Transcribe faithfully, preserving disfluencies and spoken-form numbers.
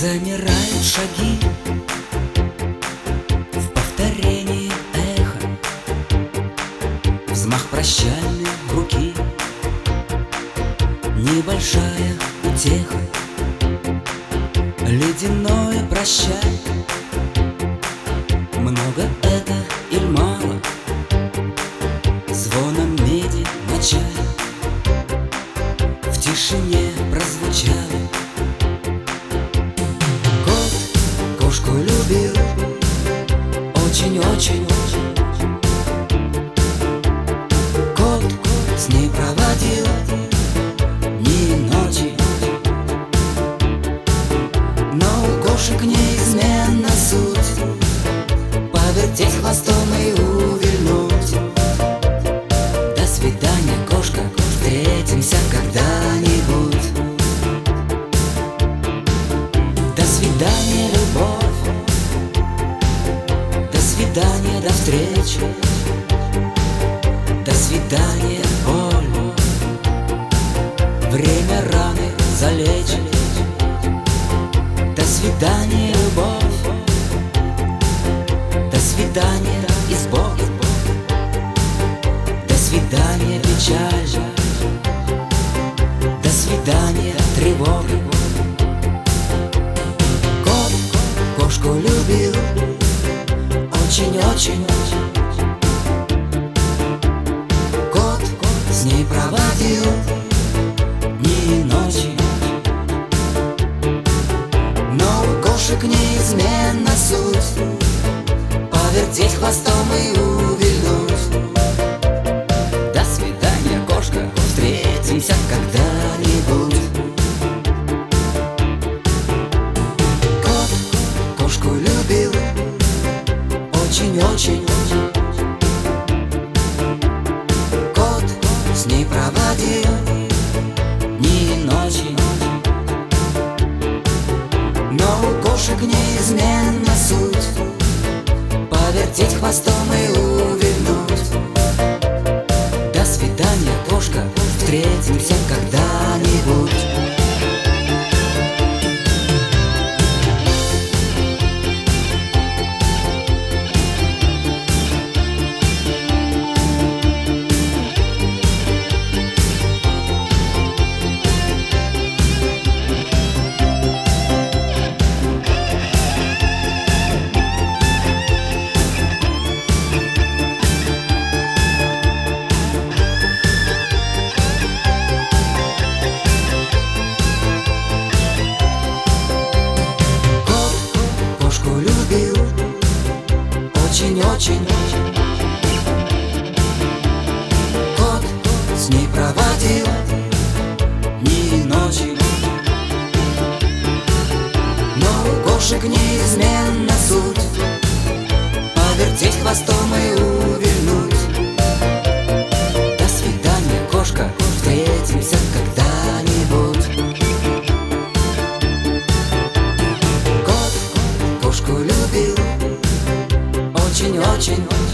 Замирают шаги в повторении эха, взмах прощальной руки, небольшая утеха, ледяное прощай. Много это или мало, звоном меди на чае в тишине прозвучало. Кошку любил очень-очень. Кот с ней проводил дни и ночи, но у кошек неизменна суть — повертеть хвостом и увильнуть. До свидания, кошка, встретимся когда-нибудь. До свидания, любовь. До свидания, до встречи. До свидания, боль. Время раны залечит. До свидания, любовь. До свидания, избог. До свидания, печаль. До свидания, тревога. Кот кошку любил очень-очень. Кот с ней проводил дни и ночи, но у кошек неизменна суть — повертеть хвостом и увильнуть. До свидания, кошка, встретимся когда-нибудь. Кот кошку любил очень-очень. Кот с ней проводил дни и ночи, но у кошек неизменна суть — повертеть хвостом и увильнуть. До свидания, кошка, встретимся когда-нибудь. Очень-очень. Кот с ней проводил дни и ночи, но у кошек неизменна суть — повертеть хвостом и увильнуть. До свидания, кошка, встретимся когда-нибудь. Кот кошку любил очень-очень.